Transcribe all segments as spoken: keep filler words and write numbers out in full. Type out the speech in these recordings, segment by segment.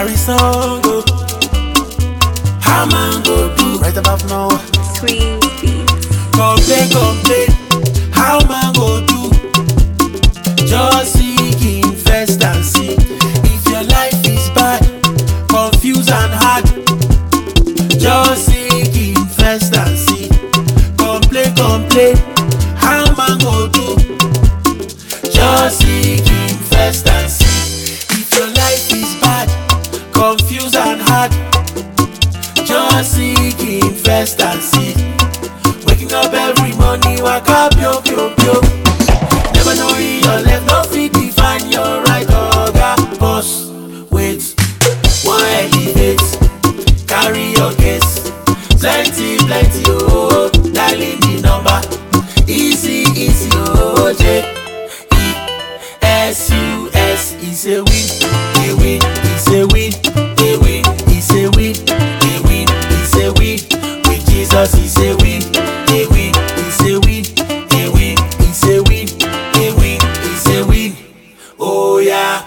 carry song, oh. How man go do right about now? Sweet beats. Complain, complain. How man go do? Just seek, invest and see. If your life is bad, confused and hard, just seek, invest and see. Complain, complain. How man go do? Just seek, invest and see. If your life is bad, confused and hard, just seek, invest and see. Waking up every morning, wake up, yo, yo, yo. Never know in your left, no fit define your right. Oga, boss, wait, one elevate, carry your case. Plenty, plenty, oh, dialing the number. Easy, easy, oh, J E S U S is a win, a win, is a win, a win, is a win, a win, is a win. With Jesus is a win, a win, is a win, a win, is a win, a win, is a win. Oh yeah.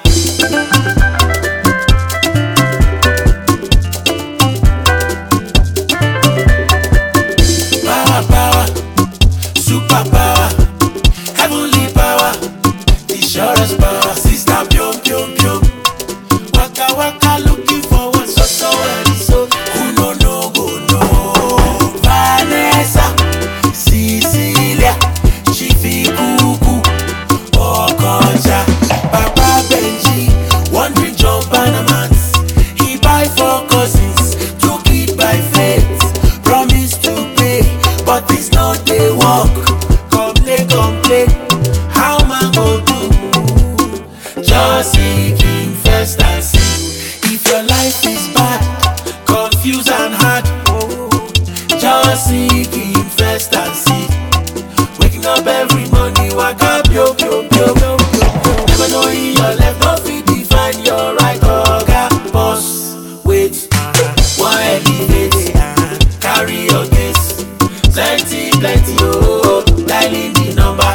Power, power, super power, heavenly power, the surest power. Sister, pium, pium, pium. Waka, waka, looking forward, so, so, ready, so. Who no, no, go, no. Vanessa, Cecilia, Chifi, Kuku, Okocha, Papa Benji, wandering John Banamans. He buy four cousins, took it by faith, promise to pay, but it's not the work. Complain, complain, how man go do? Just seek, invest and see. If your life is bad, confused and hard, just seek, invest and see. Waking up every morning, wake up, yo, yo, yo, yo. Never know in your left, no fit define your right. Oga, boss, wait, one elevate, carry your case. Plenty, plenty, oh, dialing the number.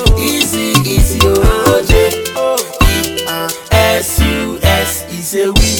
Easy, easy, oh, J E S U S is a win.